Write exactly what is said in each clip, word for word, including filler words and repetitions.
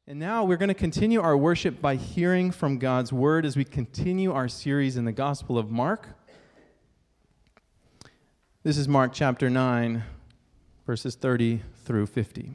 And now we're going to continue our worship by hearing from God's Word as we continue our series in the Gospel of Mark. This is Mark chapter nine, verses thirty through fifty.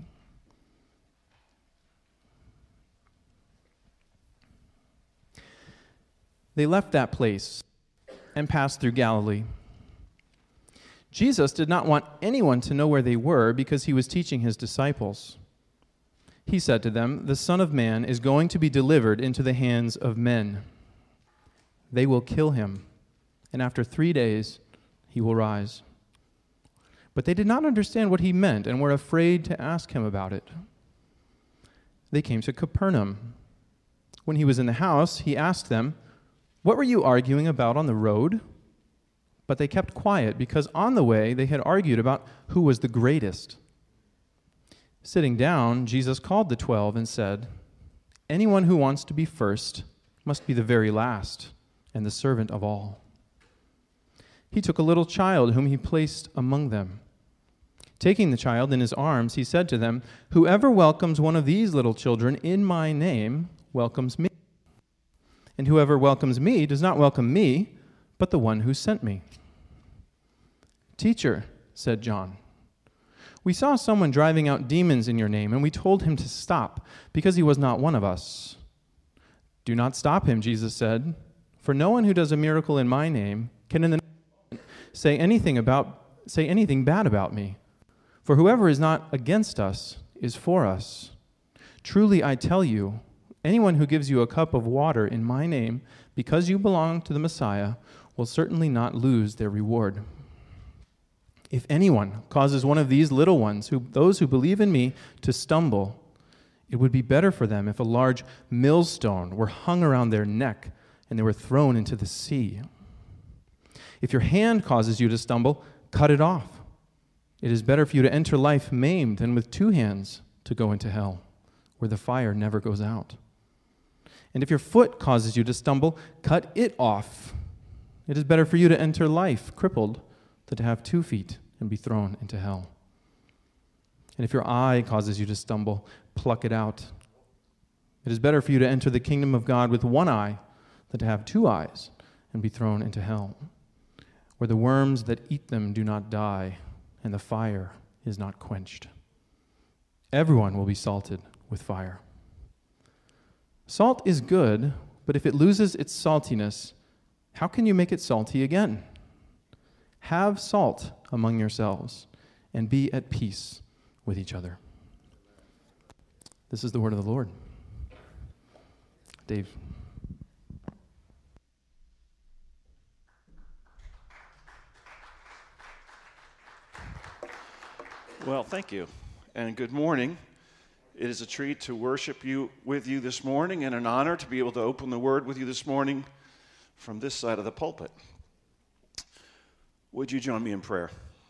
They left that place and passed through Galilee. Jesus did not want anyone to know where they were because he was teaching his disciples. He said to them, "The Son of Man is going to be delivered into the hands of men. They will kill him, and after three days he will rise." But they did not understand what he meant and were afraid to ask him about it. They came to Capernaum. When he was in the house, he asked them, "What were you arguing about on the road?" But they kept quiet because on the way they had argued about who was the greatest. Sitting down, Jesus called the twelve and said, "Anyone who wants to be first must be the very last and the servant of all." He took a little child whom he placed among them. Taking the child in his arms, he said to them, "Whoever welcomes one of these little children in my name welcomes me. And whoever welcomes me does not welcome me, but the one who sent me." "Teacher," said John, "we saw someone driving out demons in your name, and we told him to stop, because he was not one of us." "Do not stop him," Jesus said, "for no one who does a miracle in my name can in the moment say anything about say anything bad about me. For whoever is not against us is for us. Truly I tell you, anyone who gives you a cup of water in my name, because you belong to the Messiah, will certainly not lose their reward. If anyone causes one of these little ones, who, those who believe in me, to stumble, it would be better for them if a large millstone were hung around their neck and they were thrown into the sea. If your hand causes you to stumble, cut it off. It is better for you to enter life maimed than with two hands to go into hell, where the fire never goes out. And if your foot causes you to stumble, cut it off. It is better for you to enter life crippled than to have two feet and be thrown into hell. And if your eye causes you to stumble, pluck it out. It is better for you to enter the kingdom of God with one eye than to have two eyes and be thrown into hell, where the worms that eat them do not die and the fire is not quenched. Everyone will be salted with fire. Salt is good, but if it loses its saltiness, how can you make it salty again? Have salt among yourselves and be at peace with each other." This is the word of the Lord. Dave. Well, thank you, and good morning. It is a treat to worship you with you this morning and an honor to be able to open the Word with you this morning from this side of the pulpit. Would you join me in prayer?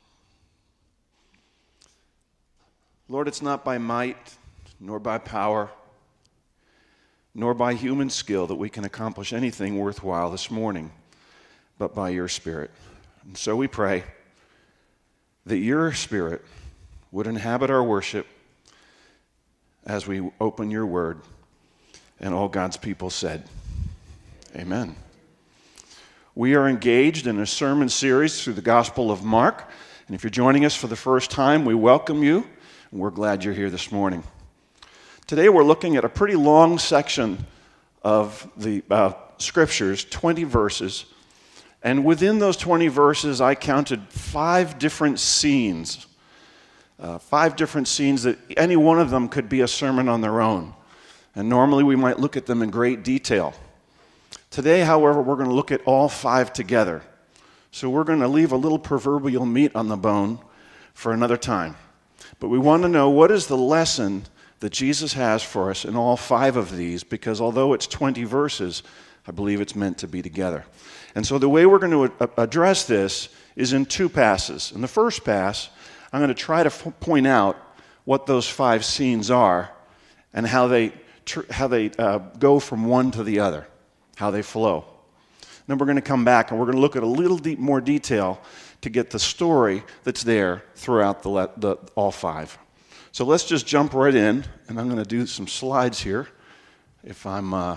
Lord, it's not by might, nor by power, nor by human skill that we can accomplish anything worthwhile this morning, but by your Spirit. And so we pray that your Spirit would inhabit our worship as we open your word. And all God's people said, amen. We are engaged in a sermon series through the Gospel of Mark. And if you're joining us for the first time, we welcome you, and we're glad you're here this morning. Today we're looking at a pretty long section of the uh, Scriptures, twenty verses. And within those twenty verses, I counted five different scenes. Uh, five different scenes that any one of them could be a sermon on their own. And normally we might look at them in great detail. Today, however, we're going to look at all five together. So we're going to leave a little proverbial meat on the bone for another time. But we want to know, what is the lesson that Jesus has for us in all five of these? Because although it's twenty verses, I believe it's meant to be together. And so the way we're going to address this is in two passes. In the first pass, I'm going to try to f- point out what those five scenes are and how they tr- how they uh, go from one to the other, how they flow. Then we're going to come back and we're going to look at a little deep, more detail to get the story that's there throughout the, le- the all five. So let's just jump right in, and I'm going to do some slides here, if I'm uh,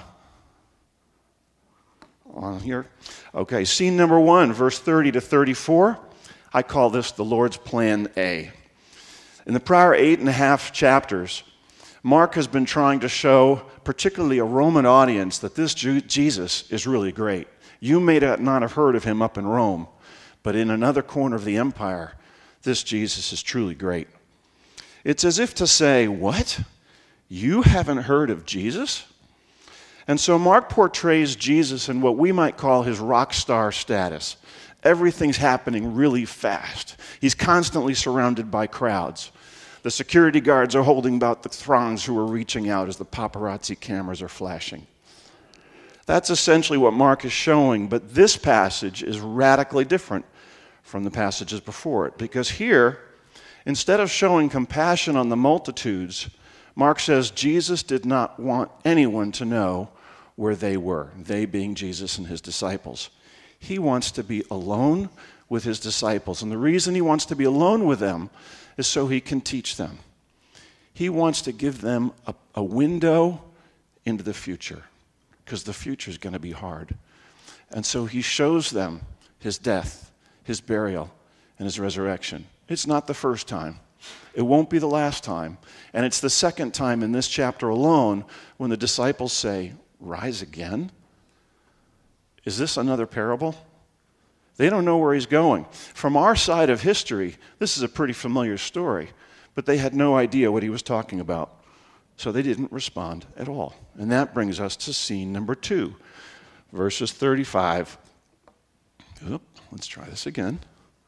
on here. Okay, scene number one, verse thirty to thirty-four. I call this the Lord's Plan A. In the prior eight and a half chapters, Mark has been trying to show, particularly a Roman audience, that this Jesus is really great. You may not have heard of him up in Rome, but in another corner of the empire, this Jesus is truly great. It's as if to say, what? You haven't heard of Jesus? And so Mark portrays Jesus in what we might call his rock star status. Everything's happening really fast. He's constantly surrounded by crowds. The security guards are holding back the throngs who are reaching out as the paparazzi cameras are flashing. That's essentially what Mark is showing, but this passage is radically different from the passages before it, because here, instead of showing compassion on the multitudes, Mark says Jesus did not want anyone to know where they were, they being Jesus and his disciples. He wants to be alone with his disciples, and the reason he wants to be alone with them is so he can teach them. He wants to give them a, a window into the future, because the future is going to be hard. And so he shows them his death, his burial, and his resurrection. It's not the first time. It won't be the last time. And it's the second time in this chapter alone when the disciples say, rise again? Is this another parable? They don't know where he's going. From our side of history, this is a pretty familiar story, but they had no idea what he was talking about. So they didn't respond at all. And that brings us to scene number two, verses thirty-five. Oop, let's try this again.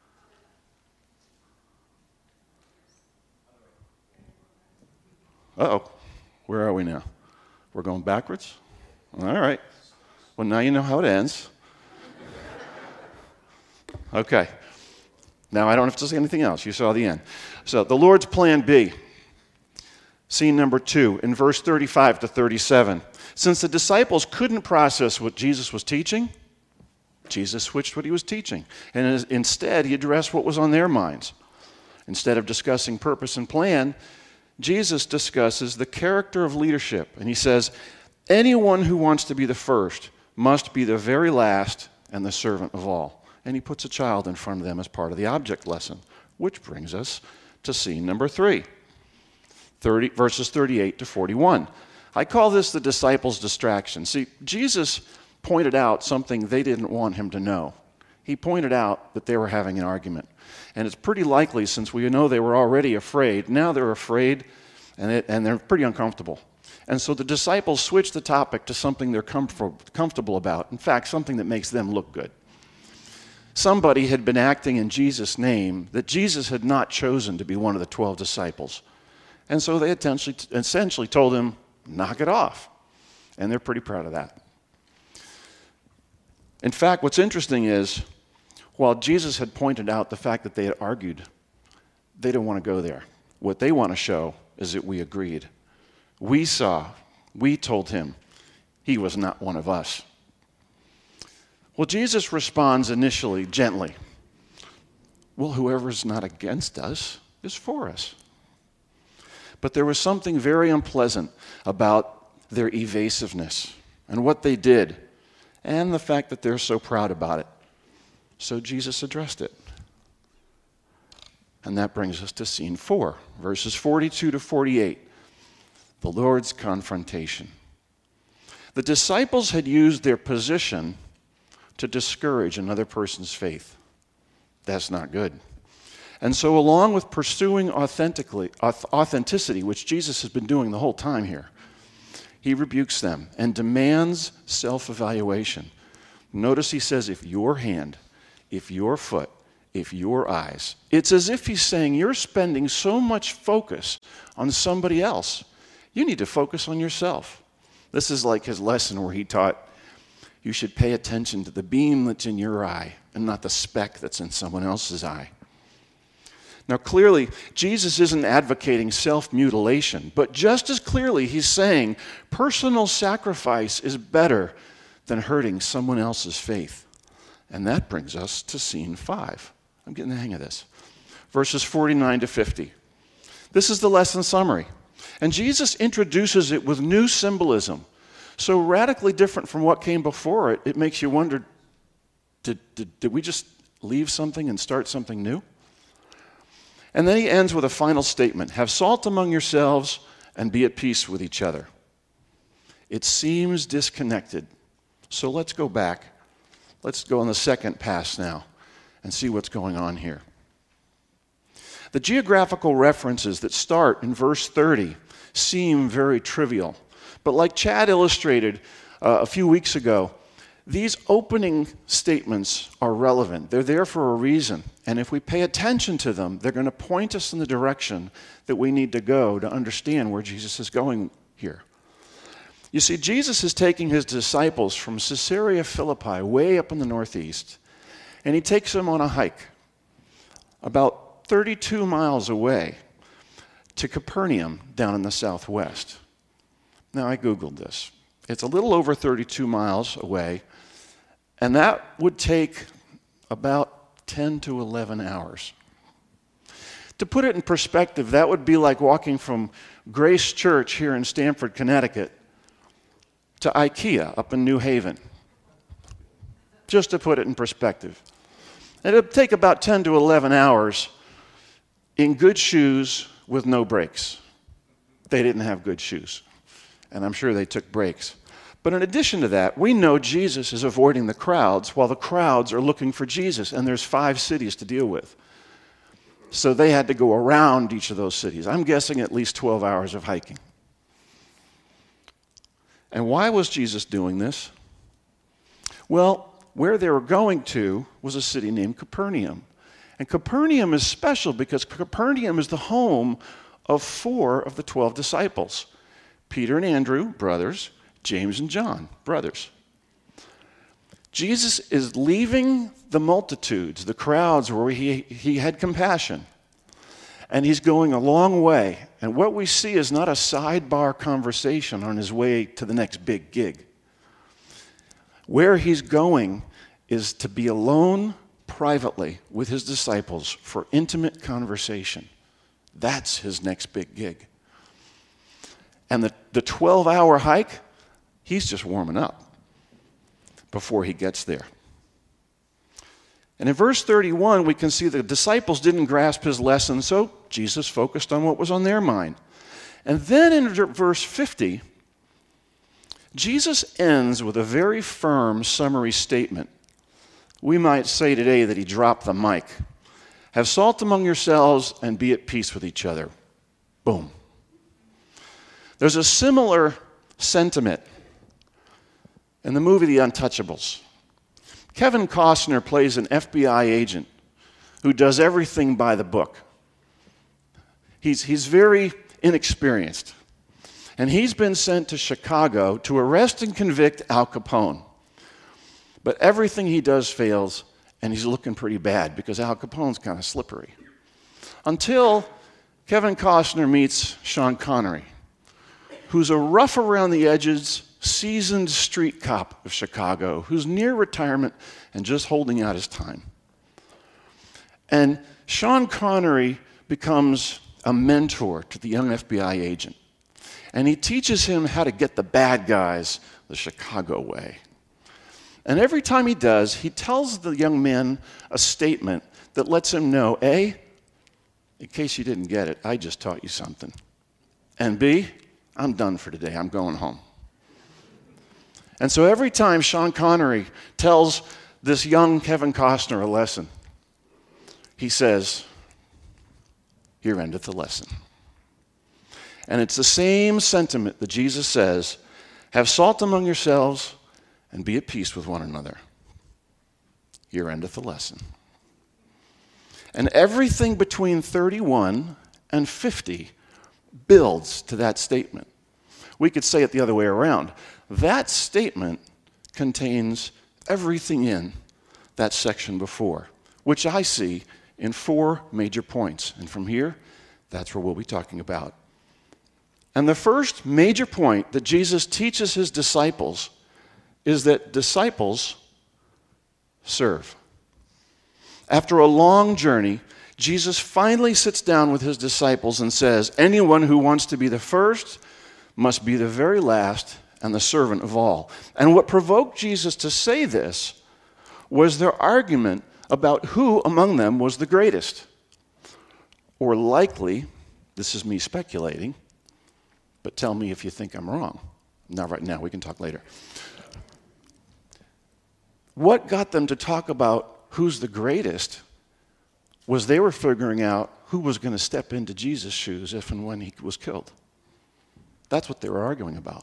Uh-oh, where are we now? We're going backwards? All right. Well, now you know how it ends. Okay. Now I don't have to say anything else. You saw the end. So the Lord's Plan B. Scene number two, in verse thirty-five to thirty-seven. Since the disciples couldn't process what Jesus was teaching, Jesus switched what he was teaching. And instead, he addressed what was on their minds. Instead of discussing purpose and plan, Jesus discusses the character of leadership. And he says, anyone who wants to be the first must be the very last and the servant of all. And he puts a child in front of them as part of the object lesson, which brings us to scene number three, thirty, verses thirty-eight to forty-one. I call this the disciples' distraction. See, Jesus pointed out something they didn't want him to know. He pointed out that they were having an argument. And it's pretty likely, since we know they were already afraid, now they're afraid and, it, and they're pretty uncomfortable. And so the disciples switch the topic to something they're comfort, comfortable about. In fact, something that makes them look good. Somebody had been acting in Jesus' name that Jesus had not chosen to be one of the twelve disciples. And so they essentially, essentially told him, knock it off. And they're pretty proud of that. In fact, what's interesting is, while Jesus had pointed out the fact that they had argued, they don't want to go there. What they want to show is that we agreed. We saw, we told him he was not one of us. Well, Jesus responds initially gently. Well, whoever's not against us is for us. But there was something very unpleasant about their evasiveness and what they did, and the fact that they're so proud about it. So Jesus addressed it. And that brings us to scene four, verses forty-two to forty-eight, the Lord's confrontation. The disciples had used their position to discourage another person's faith. That's not good. And so along with pursuing authentically, authenticity, which Jesus has been doing the whole time here, he rebukes them and demands self-evaluation. Notice he says, if your hand, if your foot, if your eyes, it's as if he's saying you're spending so much focus on somebody else. You need to focus on yourself. This is like his lesson where he taught you should pay attention to the beam that's in your eye and not the speck that's in someone else's eye. Now, clearly, Jesus isn't advocating self-mutilation, but just as clearly, he's saying personal sacrifice is better than hurting someone else's faith. And that brings us to scene five. I'm getting the hang of this. Verses forty-nine to fifty. This is the lesson summary. And Jesus introduces it with new symbolism, so radically different from what came before it, it makes you wonder, did, did, did we just leave something and start something new? And then he ends with a final statement. Have salt among yourselves and be at peace with each other. It seems disconnected. So let's go back. Let's go on the second pass now and see what's going on here. The geographical references that start in verse thirty seem very trivial. But like Chad illustrated uh, a few weeks ago, these opening statements are relevant. They're there for a reason. And if we pay attention to them, they're going to point us in the direction that we need to go to understand where Jesus is going here. You see, Jesus is taking his disciples from Caesarea Philippi, way up in the northeast, and he takes them on a hike about thirty-two miles away to Capernaum down in the southwest. Now, I Googled this. It's a little over thirty-two miles away, and that would take about ten to eleven hours. To put it in perspective, that would be like walking from Grace Church here in Stamford, Connecticut, to IKEA up in New Haven. Just to put it in perspective. And it would take about ten to eleven hours in good shoes with no brakes. They didn't have good shoes, and I'm sure they took breaks. But in addition to that, we know Jesus is avoiding the crowds while the crowds are looking for Jesus, and there's five cities to deal with. So they had to go around each of those cities. I'm guessing at least twelve hours of hiking. And why was Jesus doing this? Well, where they were going to was a city named Capernaum. And Capernaum is special because Capernaum is the home of four of the twelve disciples. Peter and Andrew, brothers. James and John, brothers. Jesus is leaving the multitudes, the crowds where he, he had compassion, and he's going a long way. And what we see is not a sidebar conversation on his way to the next big gig. Where he's going is to be alone privately with his disciples for intimate conversation. That's his next big gig. And the, the twelve-hour hike, he's just warming up before he gets there. And in verse thirty-one, we can see the disciples didn't grasp his lesson, so Jesus focused on what was on their mind. And then in verse fifty, Jesus ends with a very firm summary statement. We might say today that he dropped the mic. Have salt among yourselves and be at peace with each other. Boom. There's a similar sentiment in the movie The Untouchables. Kevin Costner plays an F B I agent who does everything by the book. He's, he's very inexperienced. And he's been sent to Chicago to arrest and convict Al Capone. But everything he does fails, and he's looking pretty bad because Al Capone's kind of slippery. Until Kevin Costner meets Sean Connery, who's a rough around the edges, seasoned street cop of Chicago who's near retirement and just holding out his time. And Sean Connery becomes a mentor to the young F B I agent. And he teaches him how to get the bad guys the Chicago way. And every time he does, he tells the young man a statement that lets him know, A, in case you didn't get it, I just taught you something. And B, I'm done for today. I'm going home. And so every time Sean Connery tells this young Kevin Costner a lesson, he says, here endeth the lesson. And it's the same sentiment that Jesus says, have salt among yourselves and be at peace with one another. Here endeth the lesson. And everything between thirty-one and fifty builds to that statement. We could say it the other way around. That statement contains everything in that section before, which I see in four major points. And from here, that's where we'll be talking about. And the first major point that Jesus teaches his disciples is that disciples serve. After a long journey, Jesus finally sits down with his disciples and says, anyone who wants to be the first must be the very last and the servant of all. And what provoked Jesus to say this was their argument about who among them was the greatest. Or likely, this is me speculating, but tell me if you think I'm wrong. Not right now, we can talk later. What got them to talk about who's the greatest was they were figuring out who was going to step into Jesus' shoes if and when he was killed. That's what they were arguing about.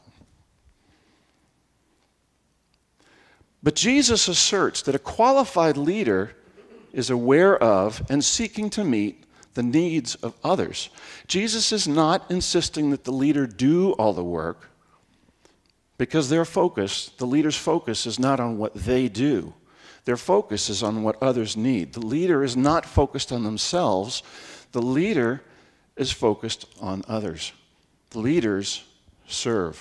But Jesus asserts that a qualified leader is aware of and seeking to meet the needs of others. Jesus is not insisting that the leader do all the work, because their focus, the leader's focus, is not on what they do. Their focus is on what others need. The leader is not focused on themselves. The leader is focused on others. The leaders serve.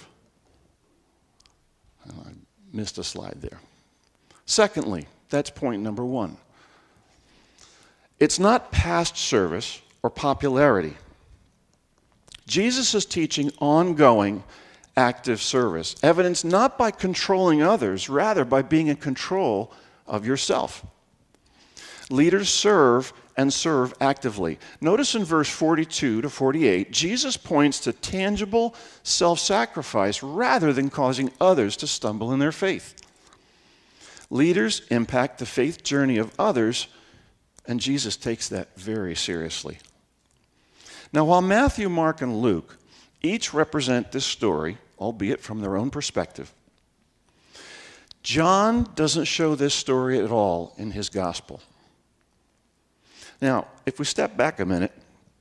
I missed a slide there. Secondly, that's point number one. It's not past service or popularity. Jesus is teaching ongoing active service, evidenced not by controlling others, rather by being in control of yourself. Leaders serve and serve actively. Notice in verse forty-two to forty-eight, Jesus points to tangible self-sacrifice rather than causing others to stumble in their faith. Leaders impact the faith journey of others, and Jesus takes that very seriously. Now, while Matthew, Mark, and Luke each represent this story, albeit from their own perspective, John doesn't show this story at all in his gospel. Now, if we step back a minute,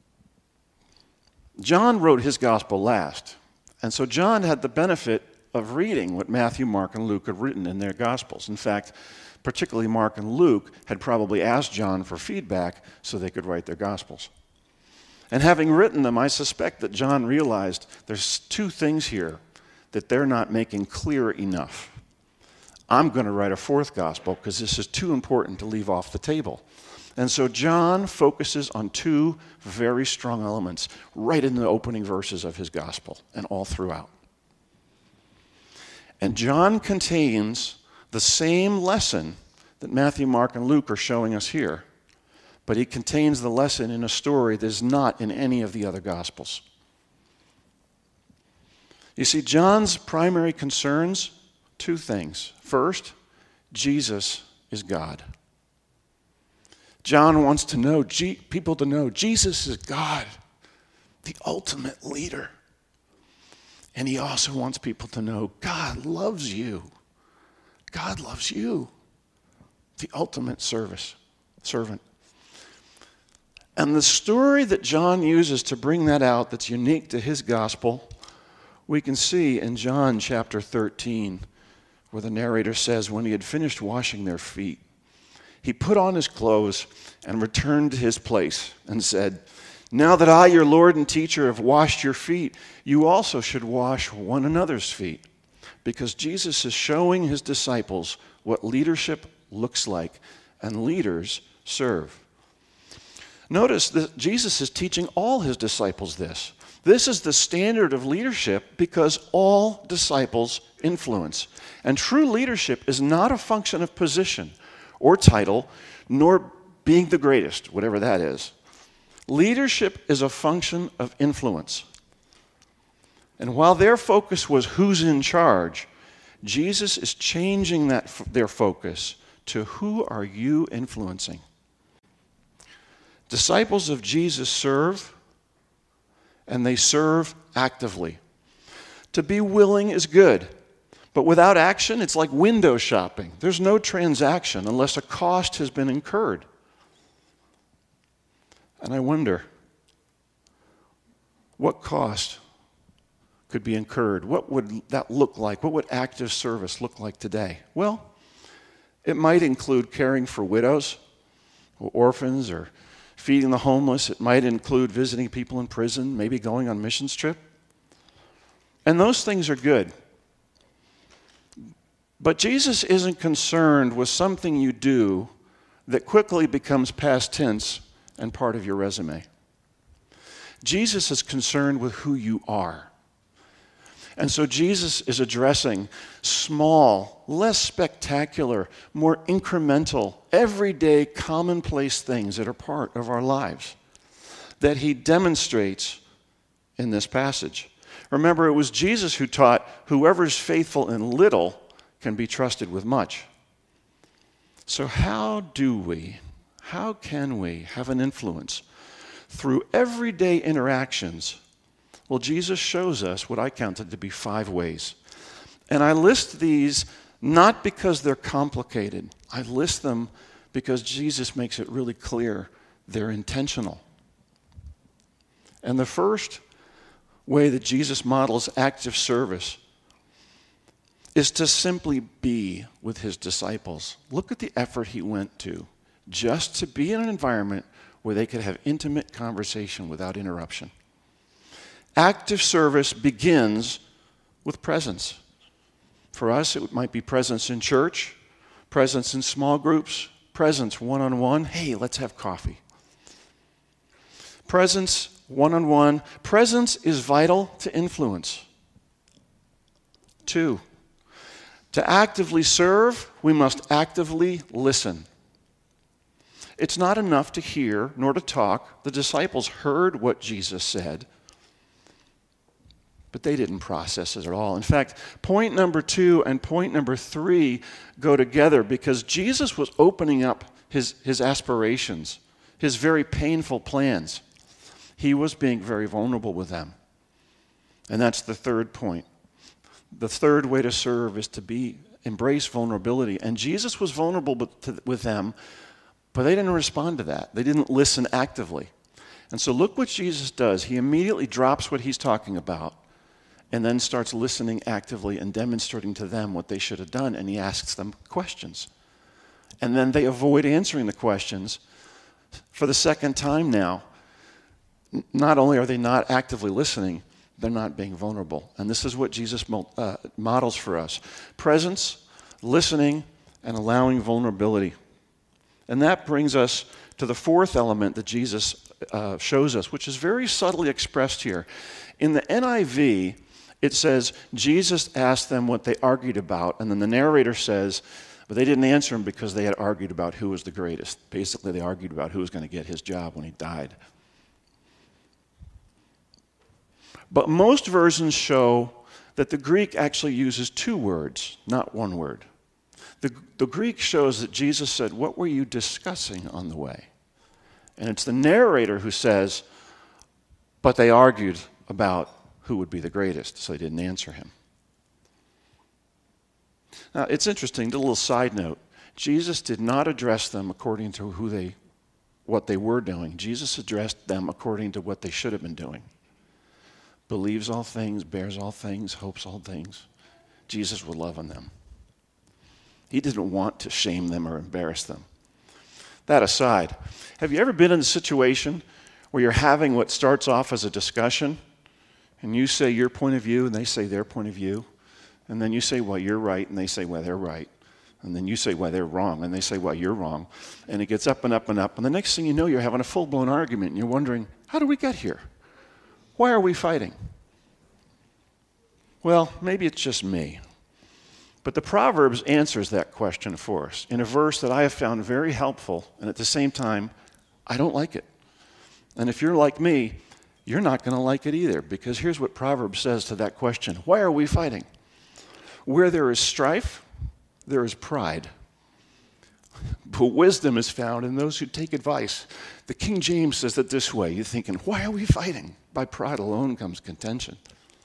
John wrote his gospel last, and so John had the benefit of reading what Matthew, Mark, and Luke had written in their gospels. In fact, particularly Mark and Luke had probably asked John for feedback so they could write their gospels. And having written them, I suspect that John realized there's two things here that they're not making clear enough. I'm going to write a fourth gospel because this is too important to leave off the table. And so John focuses on two very strong elements right in the opening verses of his gospel and all throughout. And John contains the same lesson that Matthew, Mark, and Luke are showing us here, but he contains the lesson in a story that is not in any of the other Gospels. You see, John's primary concerns, two things. First, Jesus is God. John wants to know, people to know, Jesus is God, the ultimate leader. And he also wants people to know, God loves you. God loves you, the ultimate service, servant. And the story that John uses to bring that out that's unique to his gospel, we can see in John chapter thirteen, where the narrator says, when he had finished washing their feet, he put on his clothes and returned to his place and said, now that I, your Lord and teacher, have washed your feet, you also should wash one another's feet. Because Jesus is showing his disciples what leadership looks like, and leaders serve. Notice that Jesus is teaching all his disciples this. This is the standard of leadership because all disciples influence. And true leadership is not a function of position or title, nor being the greatest, whatever that is. Leadership is a function of influence. And while their focus was who's in charge, Jesus is changing that their focus to who are you influencing. Disciples of Jesus serve, and they serve actively. To be willing is good, but without action, it's like window shopping. There's no transaction unless a cost has been incurred. And I wonder, what cost could be incurred? What would that look like? What would active service look like today? Well, it might include caring for widows or orphans or feeding the homeless. It might include visiting people in prison, maybe going on a missions trip. And those things are good. But Jesus isn't concerned with something you do that quickly becomes past tense and part of your resume. Jesus is concerned with who you are. And so Jesus is addressing small, less spectacular, more incremental, everyday, commonplace things that are part of our lives that he demonstrates in this passage. Remember, it was Jesus who taught, whoever's faithful in little can be trusted with much. So how do we, how can we have an influence through everyday interactions? Well, Jesus shows us what I counted to be five ways. And I list these not because they're complicated. I list them because Jesus makes it really clear they're intentional. And the first way that Jesus models active service is to simply be with his disciples. Look at the effort he went to just to be in an environment where they could have intimate conversation without interruption. Active service begins with presence. For us, it might be presence in church, presence in small groups, presence one-on-one. Hey, let's have coffee. Presence one-on-one. Presence is vital to influence. Two, to actively serve, we must actively listen. It's not enough to hear nor to talk. The disciples heard what Jesus said, but they didn't process it at all. In fact, point number two and point number three go together because Jesus was opening up his, his aspirations, his very painful plans. He was being very vulnerable with them. And that's the third point. The third way to serve is to be embrace vulnerability. And Jesus was vulnerable with them, but they didn't respond to that. They didn't listen actively. And so look what Jesus does. He immediately drops what he's talking about and then starts listening actively and demonstrating to them what they should have done. And he asks them questions. And then they avoid answering the questions for the second time now. Not only are they not actively listening, they're not being vulnerable. And this is what Jesus uh, models for us. Presence, listening, and allowing vulnerability. And that brings us to the fourth element that Jesus uh, shows us, which is very subtly expressed here. In the N I V, it says, Jesus asked them what they argued about, and then the narrator says, but they didn't answer him because they had argued about who was the greatest. Basically, they argued about who was going to get his job when he died. But most versions show that the Greek actually uses two words, not one word. The, the Greek shows that Jesus said, what were you discussing on the way? And it's the narrator who says, but they argued about who would be the greatest, so they didn't answer him. Now, it's interesting, a little side note. Jesus did not address them according to who they, what they were doing. Jesus addressed them according to what they should have been doing. Believes all things, bears all things, hopes all things. Jesus would love on them. He didn't want to shame them or embarrass them. That aside, have you ever been in a situation where you're having what starts off as a discussion, and you say your point of view, and they say their point of view, and then you say, well, you're right, and they say, well, they're right, and then you say, well, they're wrong, and they say, well, you're wrong, and it gets up and up and up, and the next thing you know, you're having a full-blown argument, and you're wondering, how did we get here? Why are we fighting? Well, maybe it's just me. But the Proverbs answers that question for us in a verse that I have found very helpful, and at the same time, I don't like it. And if you're like me, you're not going to like it either, because here's what Proverbs says to that question. Why are we fighting? Where there is strife, there is pride. But wisdom is found in those who take advice. The King James says it this way. You're thinking, why are we fighting? By pride alone comes contention.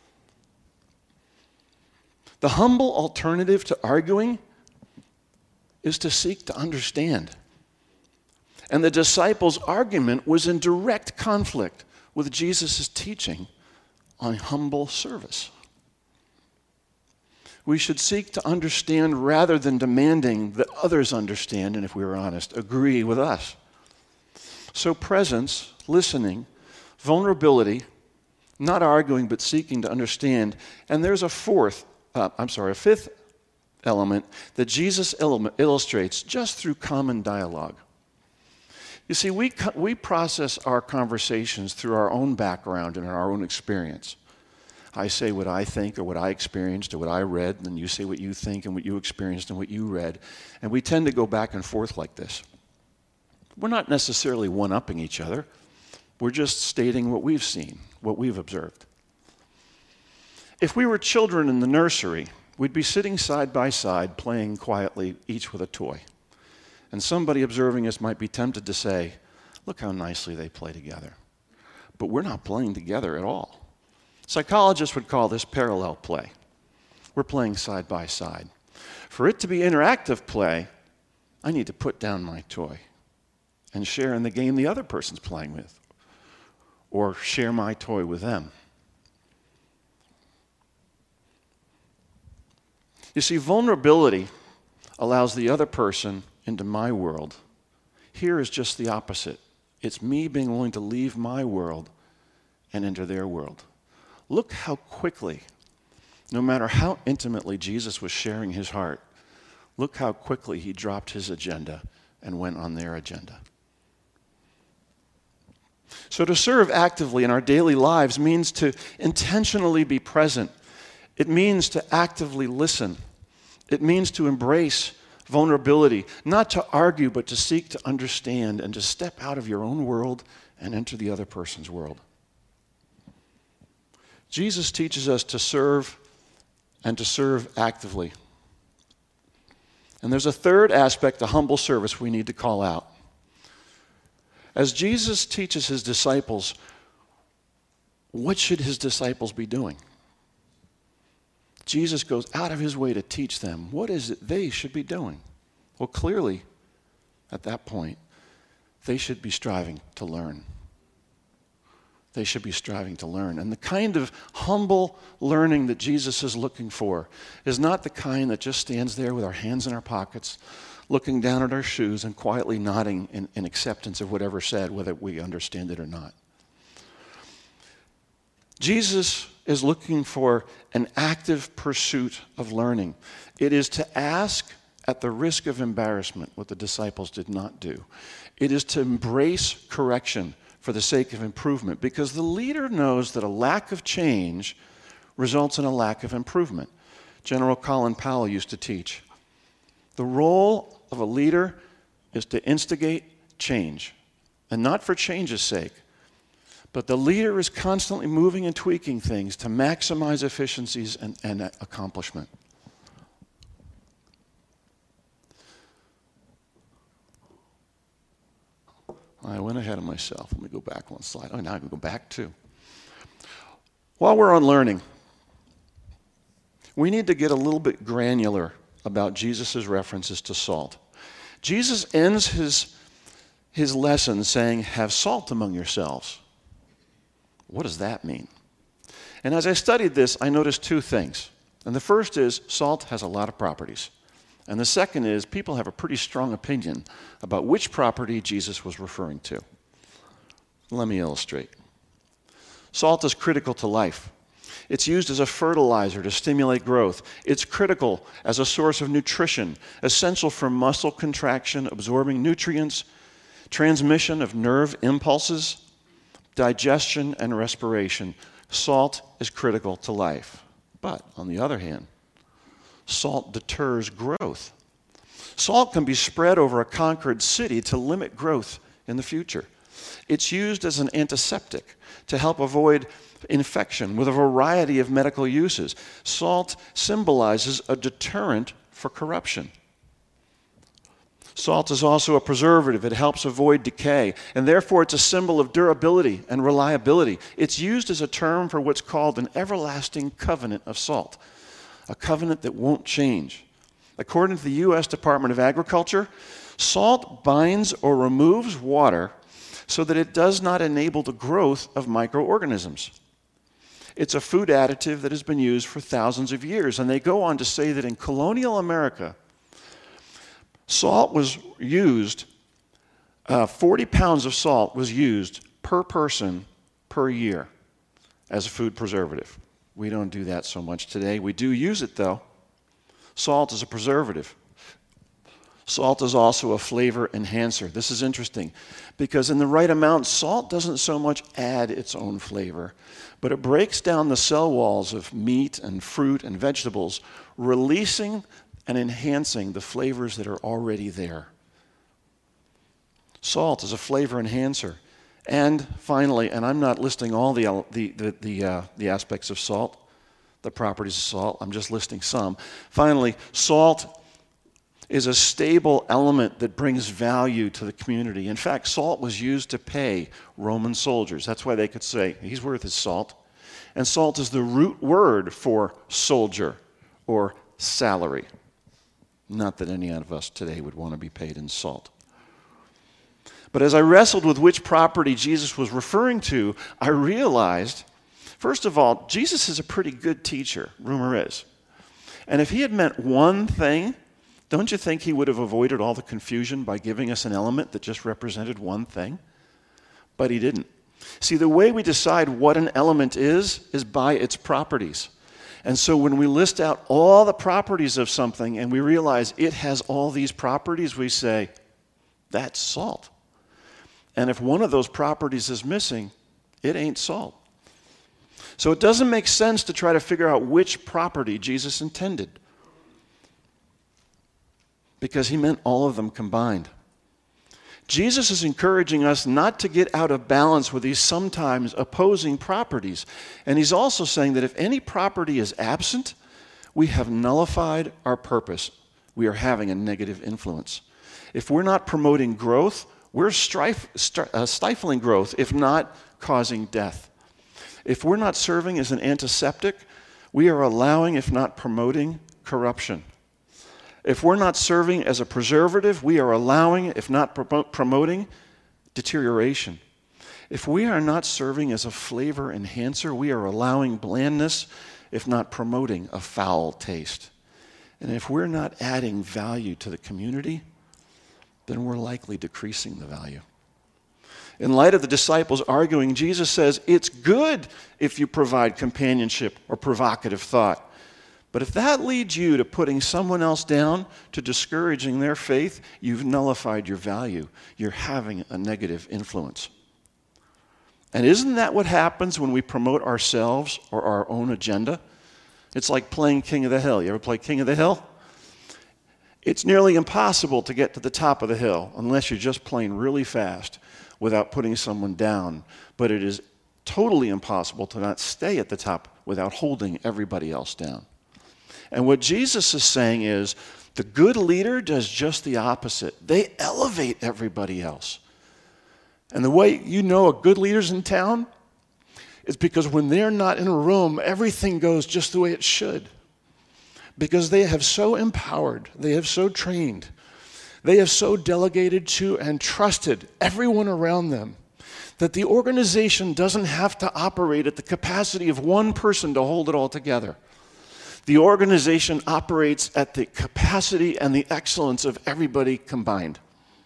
The humble alternative to arguing is to seek to understand. And the disciples' argument was in direct conflict with Jesus' teaching on humble service. We should seek to understand rather than demanding that others understand, and if we were honest, agree with us. So presence, listening, vulnerability, not arguing but seeking to understand. And there's a fourth, uh, I'm sorry, a fifth element that Jesus illustrates just through common dialogue. You see, we, we process our conversations through our own background and our own experience. I say what I think or what I experienced or what I read, and then you say what you think and what you experienced and what you read. And we tend to go back and forth like this. We're not necessarily one-upping each other. We're just stating what we've seen, what we've observed. If we were children in the nursery, we'd be sitting side by side playing quietly, each with a toy. And somebody observing us might be tempted to say, look how nicely they play together. But we're not playing together at all. Psychologists would call this parallel play. We're playing side by side. For it to be interactive play, I need to put down my toy and share in the game the other person's playing with, or share my toy with them. You see, vulnerability allows the other person into my world. Here is just the opposite. It's me being willing to leave my world and enter their world. Look how quickly, no matter how intimately Jesus was sharing his heart, look how quickly he dropped his agenda and went on their agenda. So to serve actively in our daily lives means to intentionally be present. It means to actively listen. It means to embrace vulnerability, not to argue, but to seek to understand and to step out of your own world and enter the other person's world. Jesus teaches us to serve and to serve actively. And there's a third aspect to humble service we need to call out. As Jesus teaches his disciples, what should his disciples be doing? Jesus goes out of his way to teach them what is it they should be doing. Well, clearly, at that point, they should be striving to learn. They should be striving to learn. And the kind of humble learning that Jesus is looking for is not the kind that just stands there with our hands in our pockets, looking down at our shoes and quietly nodding in, in acceptance of whatever said, whether we understand it or not. Jesus is looking for an active pursuit of learning. It is to ask at the risk of embarrassment, what the disciples did not do. It is to embrace correction for the sake of improvement, because the leader knows that a lack of change results in a lack of improvement. General Colin Powell used to teach, the role of a leader is to instigate change, and not for change's sake, but the leader is constantly moving and tweaking things to maximize efficiencies and, and accomplishment. I went ahead of myself. Let me go back one slide. Oh, now I can go back too. While we're on learning, we need to get a little bit granular about Jesus' references to salt. Jesus ends his, his lesson saying, have salt among yourselves. What does that mean? And as I studied this, I noticed two things. And the first is salt has a lot of properties. And the second is people have a pretty strong opinion about which property Jesus was referring to. Let me illustrate. Salt is critical to life. It's used as a fertilizer to stimulate growth. It's critical as a source of nutrition, essential for muscle contraction, absorbing nutrients, transmission of nerve impulses, digestion, and respiration. Salt is critical to life. But on the other hand, salt deters growth. Salt can be spread over a conquered city to limit growth in the future. It's used as an antiseptic to help avoid infection with a variety of medical uses. Salt symbolizes a deterrent for corruption. Salt is also a preservative. It helps avoid decay, and therefore it's a symbol of durability and reliability. It's used as a term for what's called an everlasting covenant of salt, a covenant that won't change. According to the U S Department of Agriculture, salt binds or removes water so that it does not enable the growth of microorganisms. It's a food additive that has been used for thousands of years, and they go on to say that in colonial America, salt was used, uh, forty pounds of salt was used per person per year as a food preservative. We don't do that so much today. We do use it, though. Salt is a preservative. Salt is also a flavor enhancer. This is interesting because in the right amount, salt doesn't so much add its own flavor, but it breaks down the cell walls of meat and fruit and vegetables, releasing and enhancing the flavors that are already there. Salt is a flavor enhancer. And finally, and I'm not listing all the, the, the, the, uh, the aspects of salt, the properties of salt, I'm just listing some. Finally, salt is a stable element that brings value to the community. In fact, salt was used to pay Roman soldiers. That's why they could say, he's worth his salt. And salt is the root word for soldier or salary. Not that any of us today would want to be paid in salt. But as I wrestled with which property Jesus was referring to, I realized, first of all, Jesus is a pretty good teacher, rumor is. And if he had meant one thing, don't you think he would have avoided all the confusion by giving us an element that just represented one thing? But he didn't. See, the way we decide what an element is, is by its properties. And so when we list out all the properties of something and we realize it has all these properties, we say, that's salt. And if one of those properties is missing, it ain't salt. So it doesn't make sense to try to figure out which property Jesus intended, because he meant all of them combined. Jesus is encouraging us not to get out of balance with these sometimes opposing properties. And he's also saying that if any property is absent, we have nullified our purpose. We are having a negative influence. If we're not promoting growth, we're strife, st- uh, stifling growth, if not causing death. If we're not serving as an antiseptic, we are allowing, if not promoting, corruption. If we're not serving as a preservative, we are allowing, if not pro- promoting, deterioration. If we are not serving as a flavor enhancer, we are allowing blandness, if not promoting a foul taste. And if we're not adding value to the community, then we're likely decreasing the value. In light of the disciples arguing, Jesus says, it's good if you provide companionship or provocative thought. But if that leads you to putting someone else down, to discouraging their faith, you've nullified your value. You're having a negative influence. And isn't that what happens when we promote ourselves or our own agenda? It's like playing King of the Hill. You ever play King of the Hill? It's nearly impossible to get to the top of the hill unless you're just playing really fast without putting someone down. But it is totally impossible to not stay at the top without holding everybody else down. And what Jesus is saying is, the good leader does just the opposite. They elevate everybody else. And the way you know a good leader's in town is because when they're not in a room, everything goes just the way it should. Because they have so empowered, they have so trained, they have so delegated to and trusted everyone around them that the organization doesn't have to operate at the capacity of one person to hold it all together. The organization operates at the capacity and the excellence of everybody combined.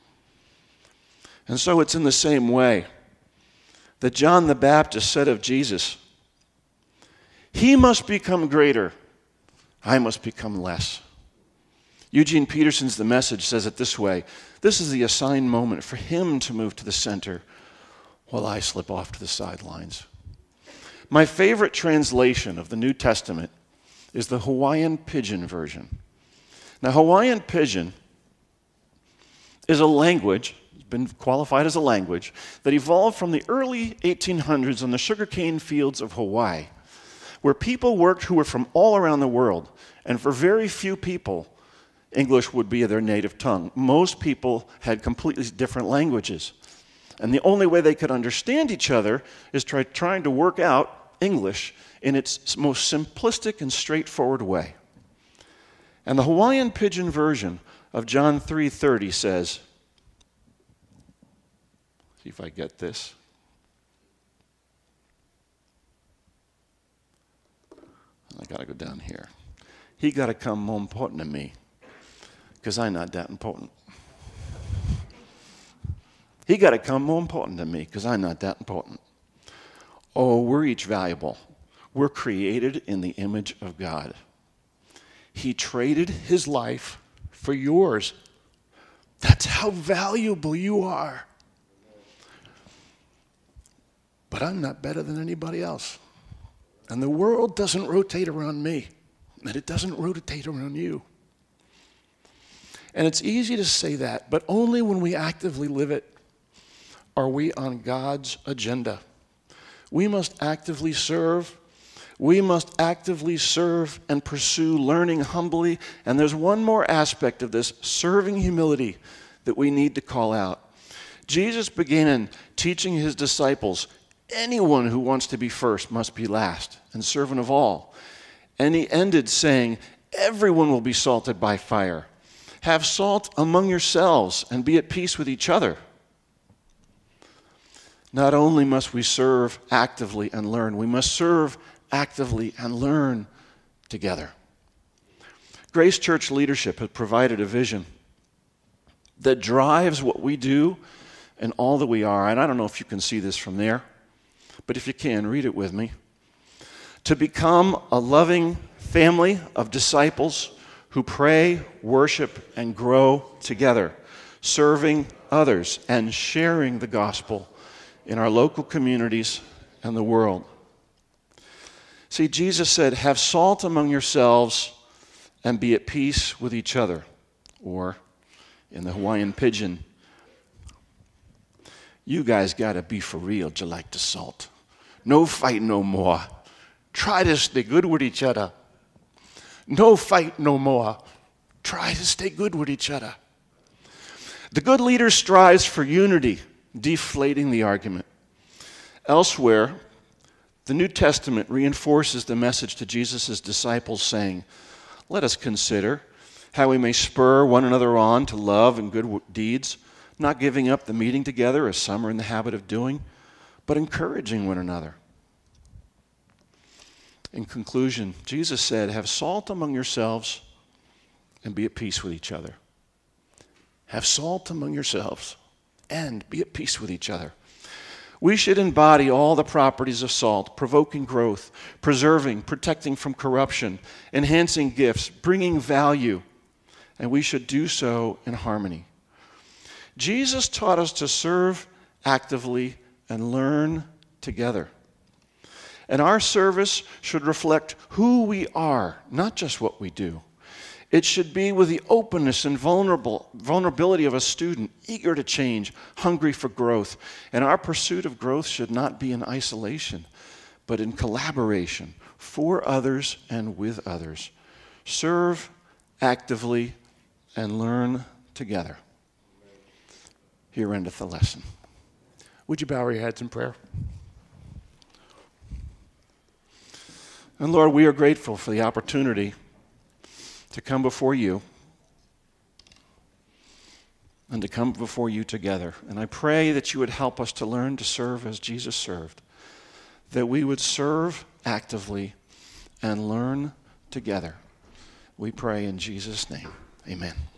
And so it's in the same way that John the Baptist said of Jesus, he must become greater, I must become less. Eugene Peterson's The Message says it this way, this is the assigned moment for him to move to the center while I slip off to the sidelines. My favorite translation of the New Testament is the Hawaiian Pidgin version. Now, Hawaiian Pidgin is a language, it's been qualified as a language, that evolved from the early eighteen hundreds on the sugarcane fields of Hawaii, where people worked who were from all around the world. And for very few people, English would be their native tongue. Most people had completely different languages. And the only way they could understand each other is try, trying to work out English in its most simplistic and straightforward way. And the Hawaiian Pidgin version of John three thirty says, see if I get this. I got to go down here. He got to come more important than me, because I'm not that important. He got to come more important than me, because I'm not that important. Oh, we're each valuable. We're created in the image of God. He traded his life for yours. That's how valuable you are. But I'm not better than anybody else. And the world doesn't rotate around me, and it doesn't rotate around you. And it's easy to say that, but only when we actively live it are we on God's agenda. We must actively serve. We must actively serve and pursue learning humbly. And there's one more aspect of this serving humility that we need to call out. Jesus began teaching his disciples, anyone who wants to be first must be last and servant of all. And he ended saying, everyone will be salted by fire. Have salt among yourselves and be at peace with each other. Not only must we serve actively and learn, we must serve actively and learn together. Grace Church leadership has provided a vision that drives what we do and all that we are. And I don't know if you can see this from there, but if you can, read it with me. To become a loving family of disciples who pray, worship, and grow together, serving others and sharing the gospel in our local communities and the world. See, Jesus said, have salt among yourselves and be at peace with each other. Or, in the Hawaiian pidgin, you guys got to be for real, just like the salt. No fight no more. Try to stay good with each other. No fight no more. Try to stay good with each other. The good leader strives for unity, deflating the argument. Elsewhere, the New Testament reinforces the message to Jesus' disciples saying, let us consider how we may spur one another on to love and good deeds, not giving up the meeting together as some are in the habit of doing, but encouraging one another. In conclusion, Jesus said, have salt among yourselves and be at peace with each other. Have salt among yourselves and be at peace with each other. We should embody all the properties of salt, provoking growth, preserving, protecting from corruption, enhancing gifts, bringing value, and we should do so in harmony. Jesus taught us to serve actively and learn together. And our service should reflect who we are, not just what we do. It should be with the openness and vulnerable, vulnerability of a student, eager to change, hungry for growth. And our pursuit of growth should not be in isolation, but in collaboration for others and with others. Serve actively and learn together. Here endeth the lesson. Would you bow your heads in prayer? And Lord, we are grateful for the opportunity to come before you and to come before you together. And I pray that you would help us to learn to serve as Jesus served, that we would serve actively and learn together. We pray in Jesus' name. Amen.